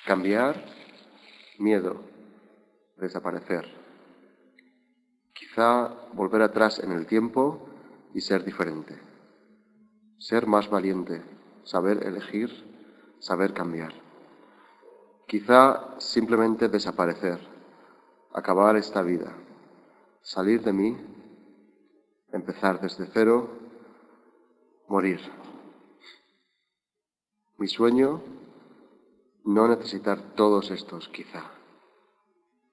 Cambiar, miedo, desaparecer. Quizá volver atrás en el tiempo y ser diferente. Ser más valiente, saber elegir, saber cambiar. Quizá simplemente desaparecer, acabar esta vida, salir de mí, empezar desde cero, morir. Mi sueño, no necesitar todos estos, quizá.